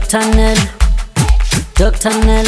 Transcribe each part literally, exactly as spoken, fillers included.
Doctor Nel, Doctor Nel,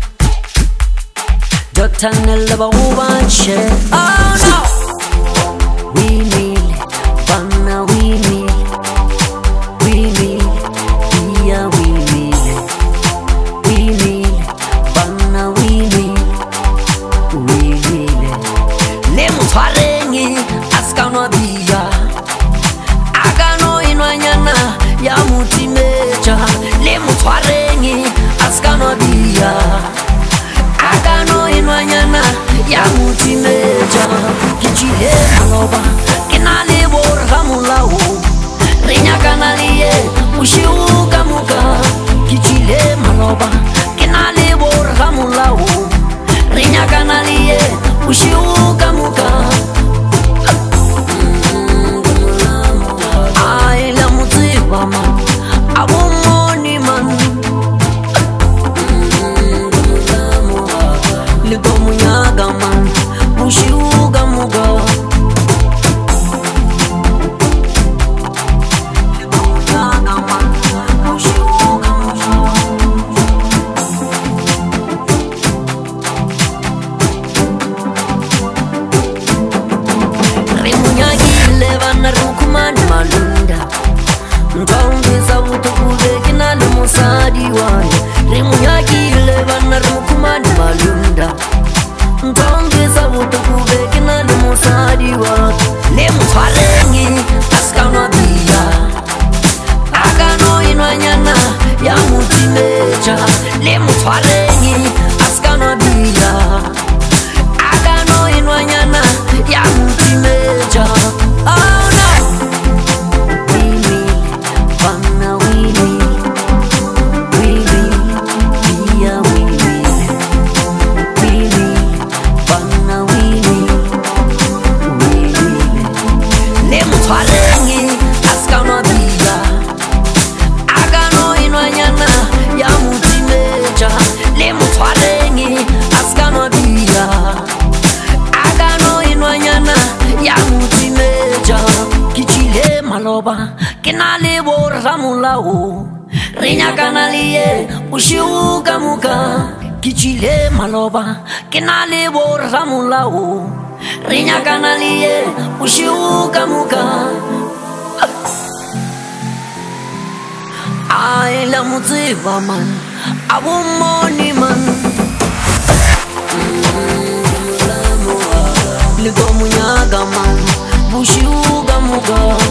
Doctor Nel, the woman share. Oh no, we need, Bana we need, we need, yeah we need, we need, Bana we need, we need. Lemu twarengi, askano biya, agano inwanyana ya mutimeja. Lemu twarengi, askano biya, agano inwanyana ya mutimeja. Kichile maloba, kinale borga mulawo, rinya kanaliye, mushiuka muka. Kichile maloba, kinale borga mulawo, rinya kanaliye, mushiuka muka. I la mutiwa man, awo money man. Ligo munyaga man, mushiuga muga. Ligo munyaga man, mushiuga muga. Rimunyagi levana rukuman malunda. Mtongeza utukube kinali musadi wani. Rimunyagi levana rukuman malunda. Mtongeza utukube kinali musadi wani. Lemu twarengi askano biya, agano inwanyana ya mutimeja. Lemu twarengi askano biya, agano inwanyana ya mutimeja. Oh no, we need, Bana we need, we need, yeah we need, we need, Bana we need, we need. Lemu twarengi askano biya, agano inwanyana ya mutimeja. Lemu twarengi askano biya, agano inwanyana ya mutimeja. Kichile maloba, kinale borga mulawo, rinya kanaliye, mushiuka muka. Kichile maloba, kinale borga mulawo, rinya kanaliye, mushiuka muka. I la mutiwa man, awo money man. Ligo munyaga man, mushiuga muga.